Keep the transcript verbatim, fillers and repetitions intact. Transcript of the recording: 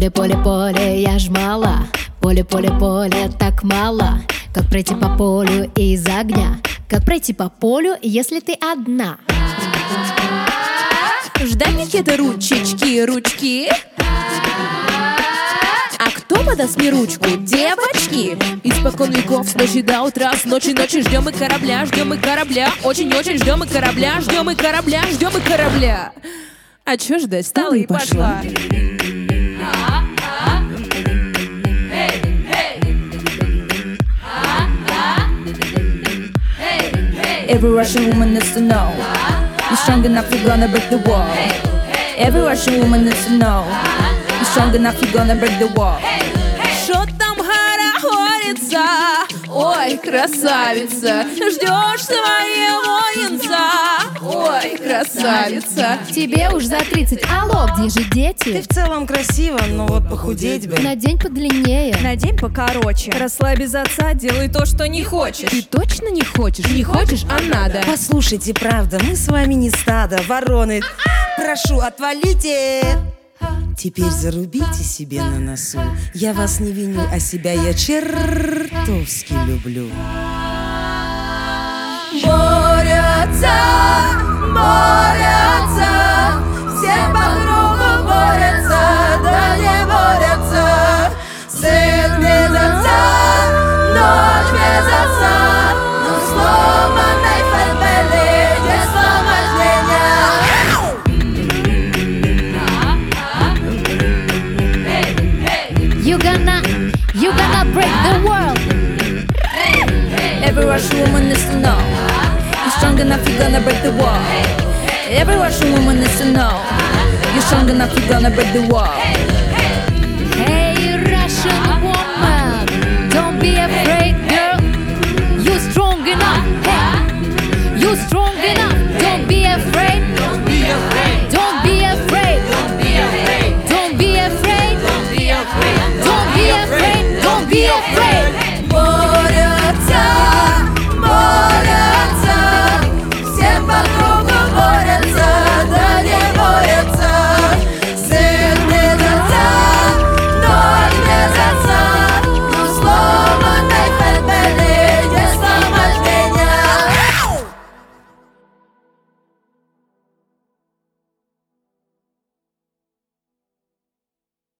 Поле, поле, поле, я ж мала. Поле, поле, поле, так мало. Как пройти по полю из огня? Как пройти по полю, если ты одна? Ждать какие-то ручечки, ручки. А кто подаст мне ручку? Девочки! Испокон веков, с ночи до утра, с ночи ночи ждем мы корабля, ждем мы корабля. Очень-очень ждем мы корабля, ждем мы корабля, ждем мы корабля. А чё ждать? Стала и пошла. Every Russian woman needs to know you're strong enough, you're gonna break the wall. Every Russian woman needs to know you're strong enough, you're gonna break the wall. Шо там хорохорится? Ой, красавица, ждешь своего янца. Ой, красавица. Тебе уж за тридцать, алло, где же Ты дети? в целом красиво, но вот похудеть бы. На день подлиннее. На день покороче. Росла без отца, делай то, что не хочешь. Ты точно не хочешь? Не хочешь, а надо. Послушайте, правда, мы с вами не стадо, вороны. Прошу, отвалите! Теперь зарубите себе на носу. Я вас не виню, а себя я чертовски люблю. Борются, борются, все по кругу борются, да не борются. Сын без отца, дочь без отца, но сломанной фальбели без сломождения. You gonna, you gonna break the world. Every Russian woman needs to know you're strong enough, you're gonna break the wall. Every Russian woman needs to know you're strong enough, you're gonna break the wall.